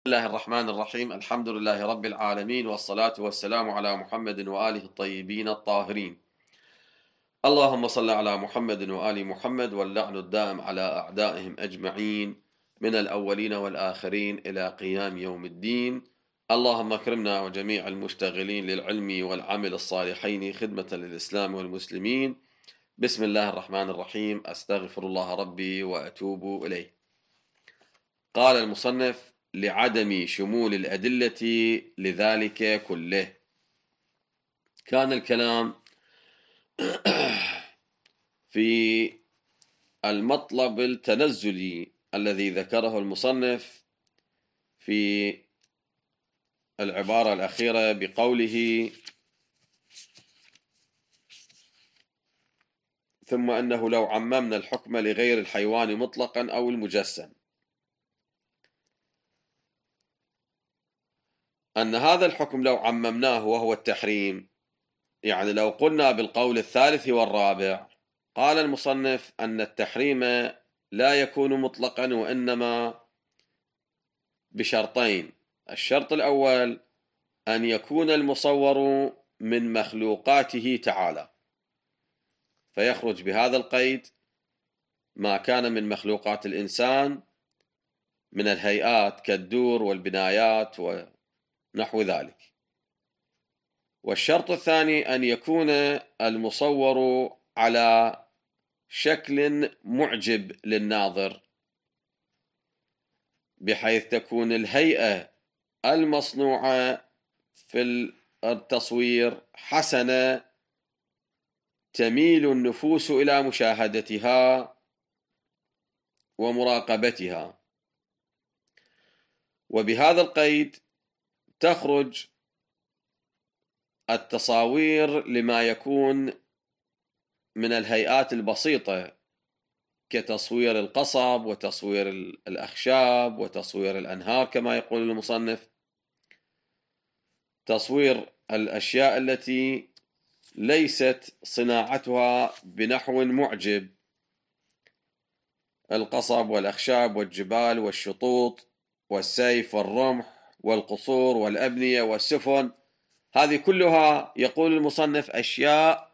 بسم الله الرحمن الرحيم. الحمد لله رب العالمين، والصلاة والسلام على محمد وآله الطيبين الطاهرين. اللهم صل على محمد وآل محمد، واللعن الدائم على أعدائهم أجمعين من الأولين والآخرين إلى قيام يوم الدين. اللهم اكرمنا وجميع المشتغلين للعلم والعمل الصالحين خدمة للإسلام والمسلمين. بسم الله الرحمن الرحيم. أستغفر الله ربي وأتوب إليه. قال المصنف: لعدم شمول الأدلة لذلك كله. كان الكلام في المطلب التنزلي الذي ذكره المصنف في العبارة الأخيرة بقوله: ثم أنه لو عممنا الحكم لغير الحيوان مطلقا أو المجسم، أن هذا الحكم لو عممناه وهو التحريم، يعني لو قلنا بالقول الثالث والرابع، قال المصنف أن التحريم لا يكون مطلقا، وإنما بشرطين. الشرط الأول أن يكون المصور من مخلوقاته تعالى، فيخرج بهذا القيد ما كان من مخلوقات الإنسان من الهيئات كالدور والبنايات ونحو ذلك. والشرط الثاني أن يكون المصور على شكل معجب للناظر، بحيث تكون الهيئة المصنوعة في التصوير حسنة تميل النفوس إلى مشاهدتها ومراقبتها. وبهذا القيد تخرج التصاوير لما يكون من الهيئات البسيطة، كتصوير القصب وتصوير الأخشاب وتصوير الأنهار كما يقول المصنف، تصوير الأشياء التي ليست صناعتها بنحو معجب، القصب والأخشاب والجبال والشطوط والسيف والرمح والقصور والأبنية والسفن. هذه كلها يقول المصنف أشياء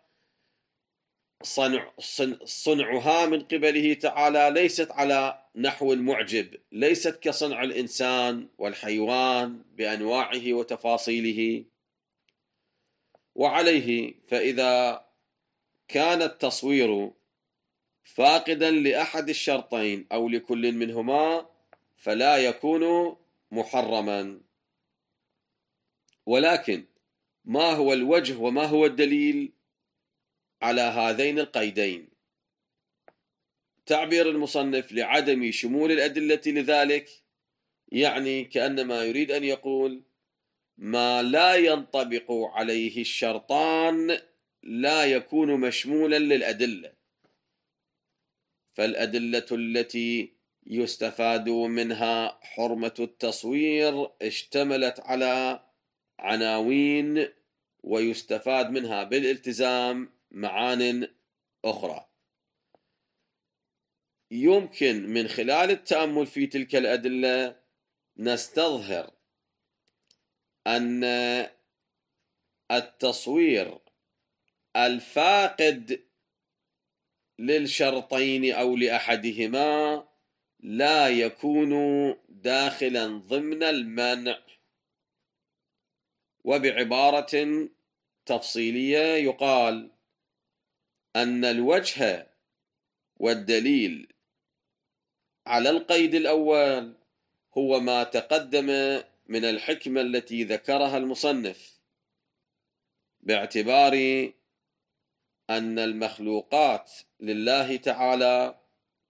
صنعها من قبله تعالى ليست على نحو معجب، ليست كصنع الإنسان والحيوان بأنواعه وتفاصيله. وعليه فإذا كان التصوير فاقدا لأحد الشرطين أو لكل منهما فلا يكون محرما. ولكن ما هو الوجه وما هو الدليل على هذين القيدين؟ تعبير المصنف لعدم شمول الأدلة لذلك، يعني كأنما يريد أن يقول ما لا ينطبق عليه الشرطان لا يكون مشمولا للأدلة. فالأدلة التي يستفاد منها حرمة التصوير اشتملت على عناوين، ويستفاد منها بالالتزام معان أخرى. يمكن من خلال التأمل في تلك الأدلة نستظهر أن التصوير الفاقد للشرطين أو لأحدهما لا يكون داخلا ضمن المنع. وبعبارة تفصيلية يقال أن الوجه والدليل على القيد الأول هو ما تقدم من الحكمة التي ذكرها المصنف، باعتبار أن المخلوقات لله تعالى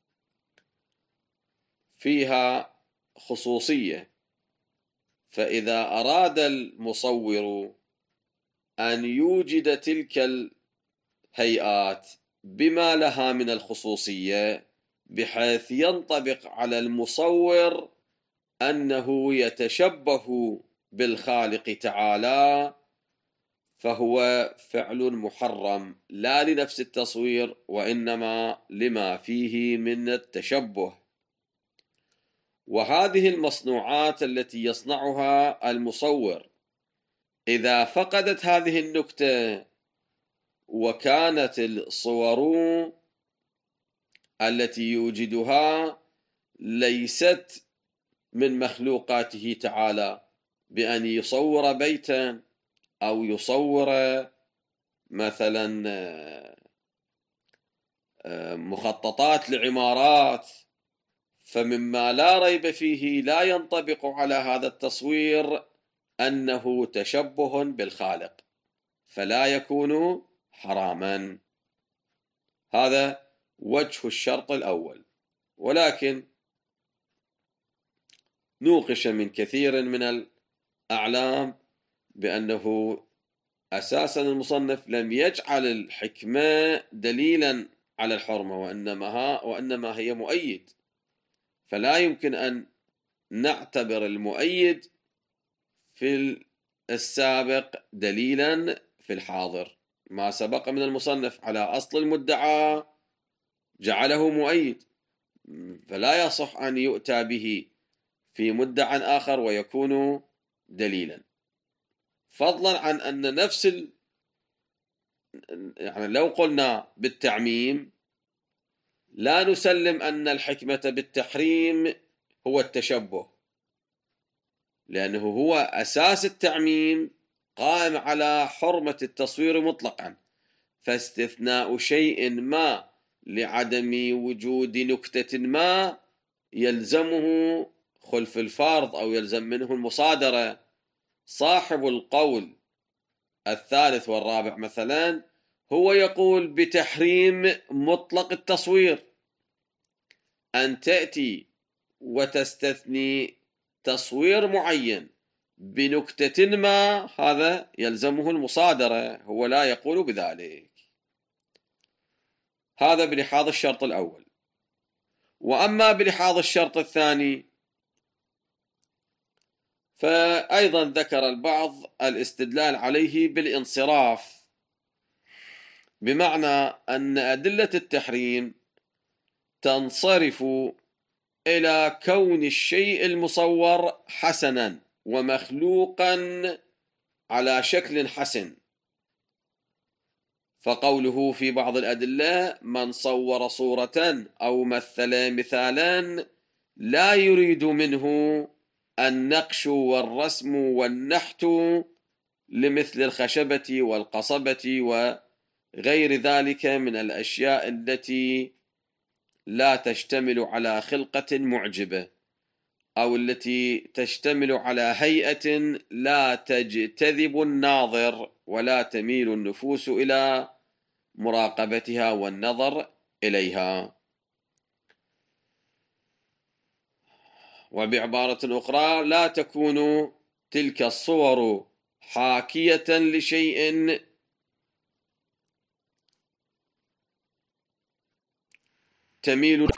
فيها خصوصية، فإذا أراد المصور أن يوجد تلك الهيئات بما لها من الخصوصية بحيث ينطبق على المصور أنه يتشبه بالخالق تعالى، فهو فعل محرم لا لنفس التصوير وإنما لما فيه من التشبه. وهذه المصنوعات التي يصنعها المصور إذا فقدت هذه النكتة وكانت الصور التي يوجدها ليست من مخلوقاته تعالى، بأن يصور بيتا أو يصور مثلا مخططات لعمارات، فمما لا ريب فيه لا ينطبق على هذا التصوير أنه تشبه بالخالق، فلا يكون حراما. هذا وجه الشرط الأول. ولكن نوقش من كثير من الأعلام بأنه أساسا المصنف لم يجعل الحكمة دليلا على الحرمة، وإنما هي مؤيد، فلا يمكن أن نعتبر المؤيد في السابق دليلا في الحاضر. ما سبق من المصنف على أصل المدعى جعله مؤيد، فلا يصح أن يؤتى به في مدعى آخر ويكون دليلا، فضلا عن أن نفس يعني لو قلنا بالتعميم لا نسلم أن الحكمة بالتحريم هو التشبه، لأنه هو أساس التعميم قائم على حرمة التصوير مطلقا، فاستثناء شيء ما لعدم وجود نكتة ما يلزمه خلف الفرض أو يلزم منه المصادرة. صاحب القول الثالث والرابع مثلا هو يقول بتحريم مطلق التصوير، أن تأتي وتستثني تصوير معين بنكتة ما هذا يلزمه المصادرة، هو لا يقول بذلك. هذا بلحاظ الشرط الأول. وأما بلحاظ الشرط الثاني فأيضا ذكر البعض الاستدلال عليه بالانصراف، بمعنى أن أدلة التحريم تنصرف إلى كون الشيء المصور حسنا ومخلوقا على شكل حسن، فقوله في بعض الأدلة من صور صورة أو مثل مثالا لا يريد منه النقش والرسم والنحت لمثل الخشبة والقصبة وغير ذلك من الأشياء التي لا تشتمل على خلقة معجبة، أو التي تشتمل على هيئة لا تجتذب الناظر ولا تميل النفوس إلى مراقبتها والنظر إليها. وبعبارة أخرى لا تكون تلك الصور حاكية لشيء تميل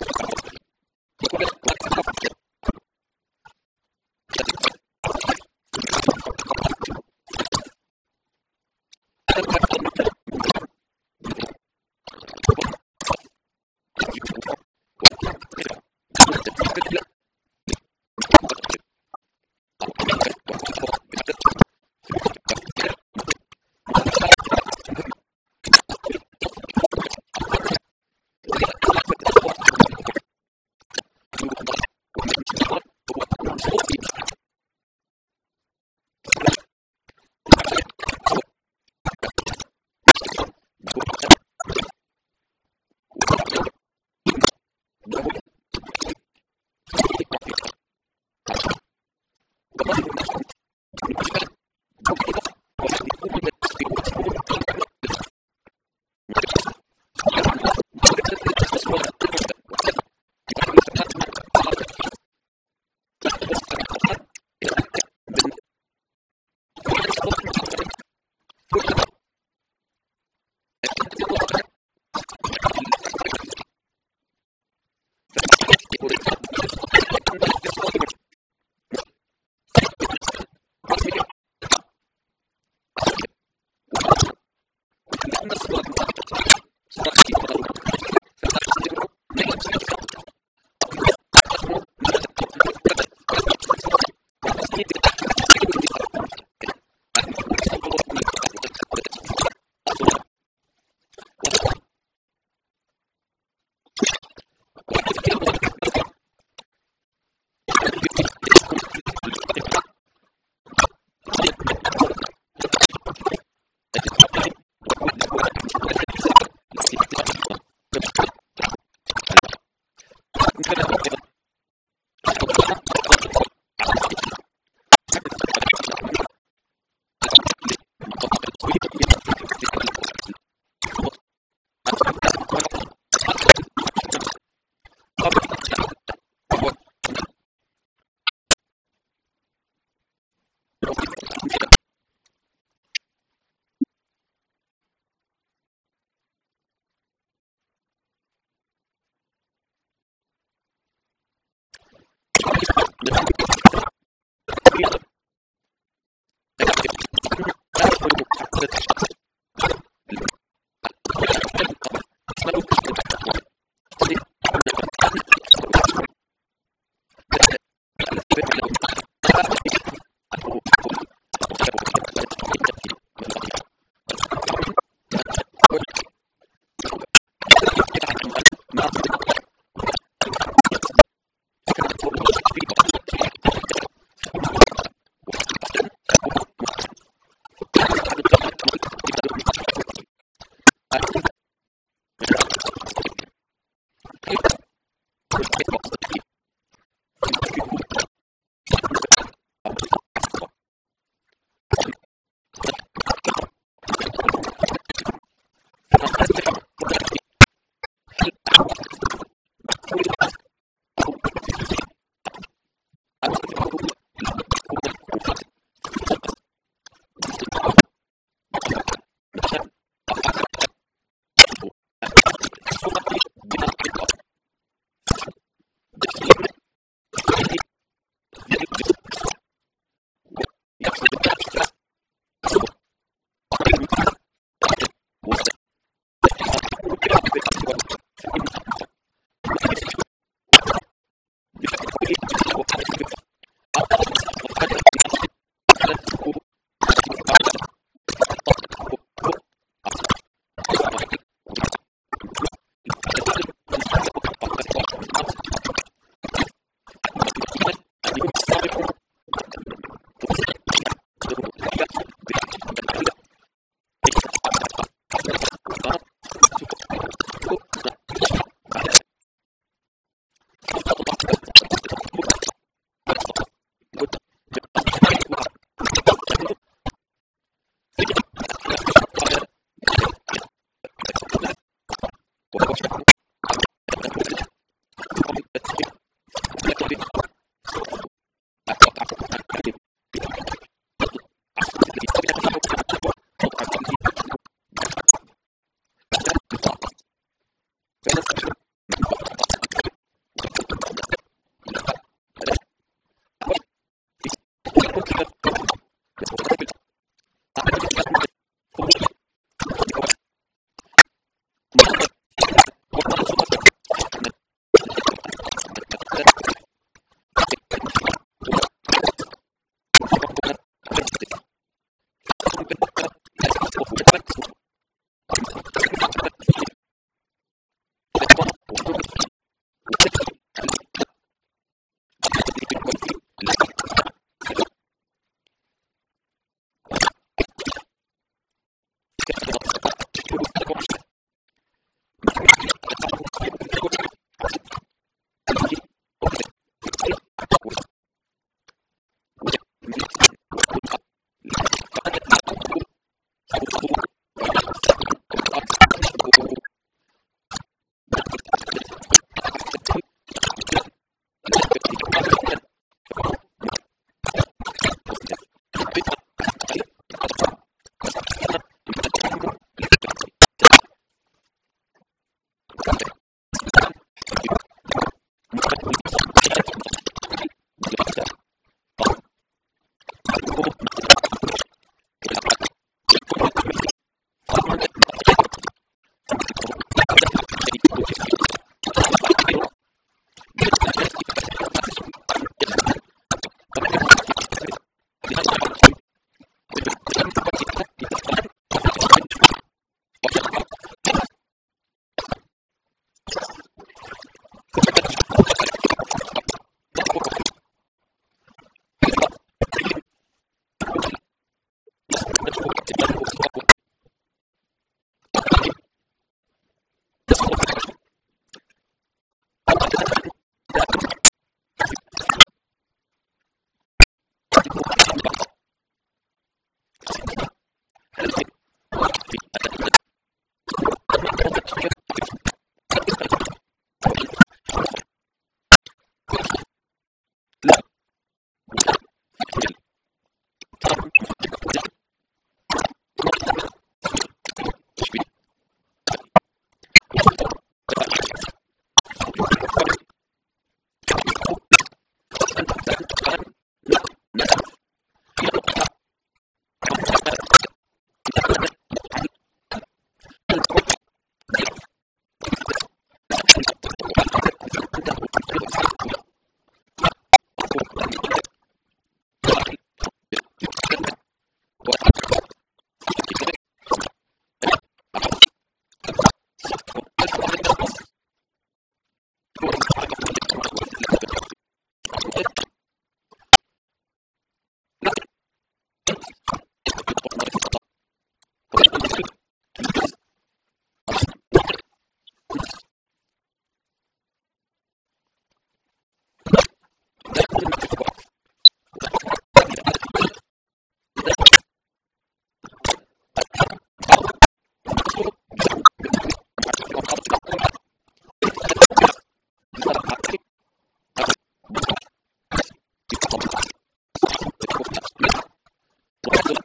Gracias. وقت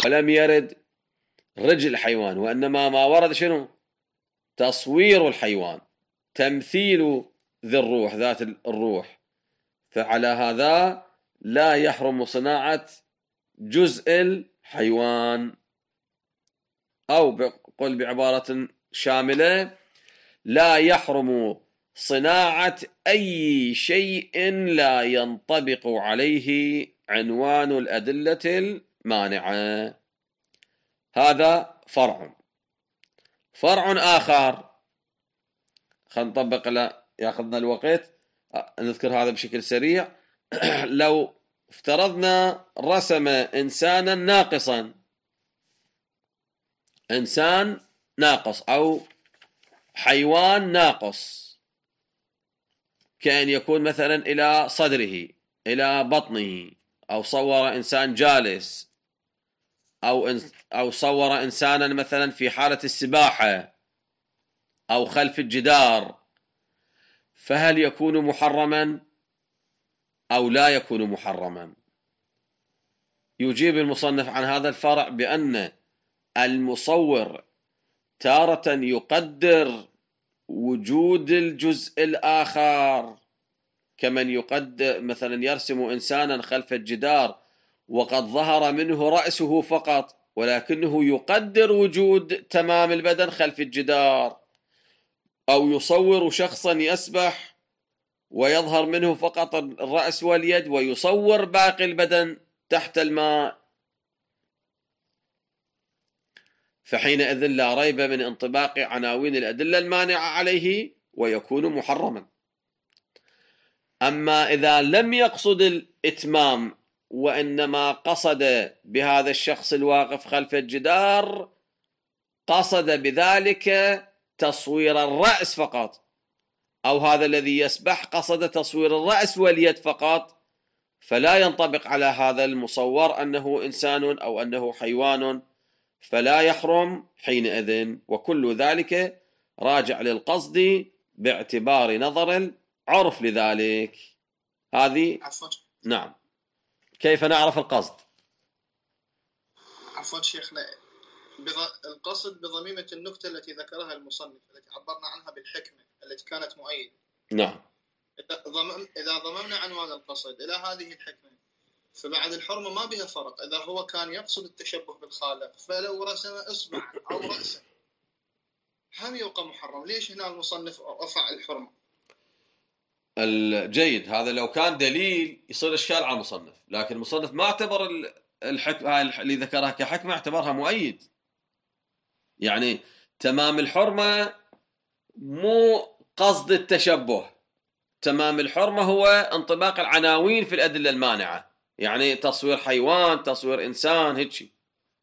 ولم يرد رجل الحيوان، وإنما ما ورد شنو؟ تصوير الحيوان، تمثيل ذي الروح، ذات الروح. فعلى هذا لا يحرم صناعة جزء الحيوان، أو قل بعبارة شاملة: لا يحرم صناعة أي شيء لا ينطبق عليه عنوان الأدلة المانعة. هذا فرع آخر، خلينا نطبق، لا ياخذنا الوقت، نذكر هذا بشكل سريع. لو افترضنا رسم إنسانا ناقصا، إنسان ناقص أو حيوان ناقص، كأن يكون مثلا إلى صدره، إلى بطنه، أو صور إنسان جالس، أو صور إنسانا مثلا في حالة السباحة أو خلف الجدار، فهل يكون محرما أو لا يكون محرما؟ يجيب المصنف عن هذا الفرع بأن المصور تارة يقدر وجود الجزء الآخر، كمن يقدر مثلا يرسم إنسانا خلف الجدار وقد ظهر منه رأسه فقط، ولكنه يقدر وجود تمام البدن خلف الجدار، أو يصور شخصا يسبح ويظهر منه فقط الرأس واليد ويصور باقي البدن تحت الماء، فحينئذ لا ريب من انطباق عناوين الأدلة المانعة عليه ويكون محرما. أما إذا لم يقصد الإتمام وإنما قصد بهذا الشخص الواقف خلف الجدار، قصد بذلك تصوير الرأس فقط، أو هذا الذي يسبح قصد تصوير الرأس واليد فقط، فلا ينطبق على هذا المصور أنه إنسان أو أنه حيوان، فلا يحرم حينئذ. وكل ذلك راجع للقصد باعتبار نظر العرف لذلك. هذه نعم. كيف نعرف القصد؟ عفوا شيخنا، القصد بضميمة النكتة التي ذكرها المصنف التي عبرنا عنها بالحكمة التي كانت مؤيدة. نعم. إذا ضممنا عنوان القصد إلى هذه الحكمة، فبعد الحرمة ما بها فرق. إذا هو كان يقصد التشبه بالخالق، فلو رسم إصبع أو رأسا هم يبقى محرم. ليش هنا المصنف رفع الحرمة؟ الجيد، هذا لو كان دليل يصير إشكال على المصنف، لكن المصنف ما اعتبر الحكمة اللي ذكرها كحكمة، اعتبرها مؤيد. يعني تمام الحرمة مو قصد التشبه، تمام الحرمة هو انطباق العناوين في الأدلة المانعة، يعني تصوير حيوان، تصوير إنسان، هيك شيء.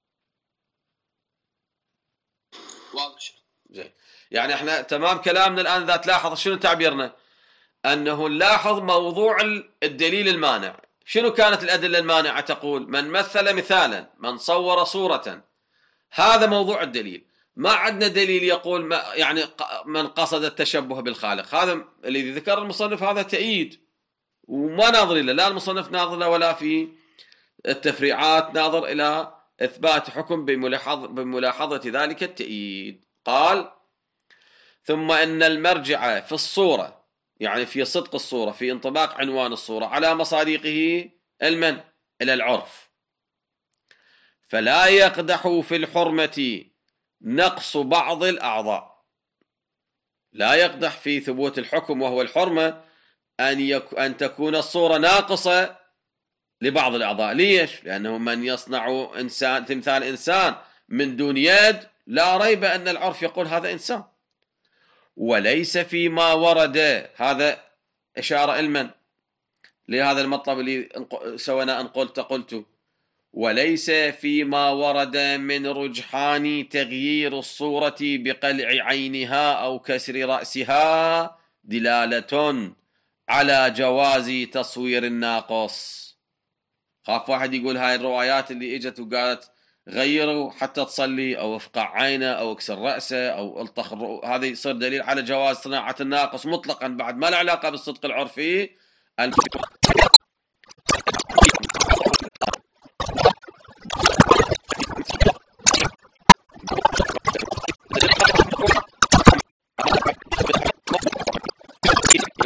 واضح. زين. يعني احنا تمام كلامنا الآن إذا تلاحظ شنو تعبيرنا؟ أنه نلاحظ موضوع الدليل المانع. شنو كانت الأدلة المانعة تقول؟ من مثل مثالا، من صور صورة، هذا موضوع الدليل. ما عندنا دليل يقول يعني من قصد التشبه بالخالق. هذا الذي ذكر المصنف هذا تأييد، وما ناظر له، لا المصنف ناظر له ولا في التفريعات ناظر إلى إثبات حكم بملاحظة ذلك التأييد. قال: ثم إن المرجع في الصورة، يعني في صدق الصورة، في انطباق عنوان الصورة على مصادقه إلى العرف، فلا يقدح في الحرمة نقص بعض الأعضاء. لا يقدح في ثبوت الحكم وهو الحرمة أن تكون الصورة ناقصة لبعض الأعضاء. ليش؟ لأنه من يصنع تمثال إنسان من دون يد، لا ريب أن العرف يقول هذا إنسان. وليس فيما ورد، هذا إشارة لهذا المطلب اللي سواء أن قلت، وليس فيما ورد من رجحان تغيير الصورة بقلع عينها أو كسر رأسها دلالة على جواز تصوير الناقص. خاف واحد يقول هاي الروايات اللي اجت وقالت غيروا حتى تصلي، او افقع عينه، او اكسر رأسه، او الطخ، هذا يصير دليل على جواز صناعة الناقص مطلقا، بعد ما له علاقة بالصدق العرفي.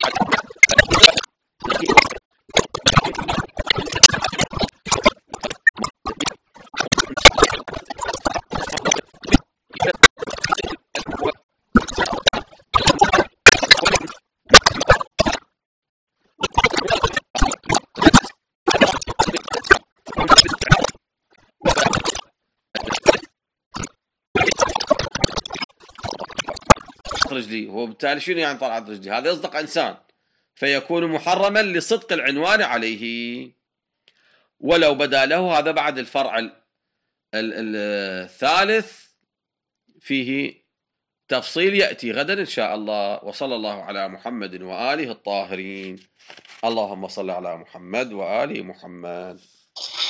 رجلي، وبالتالي شنو يعني طلعت رجلي؟ هذا يصدق إنسان، فيكون محرما لصدق العنوان عليه ولو بدا له. هذا بعد الفرع الثالث فيه تفصيل يأتي غدا إن شاء الله. وصلى الله على محمد وآله الطاهرين. اللهم صل على محمد وآل محمد.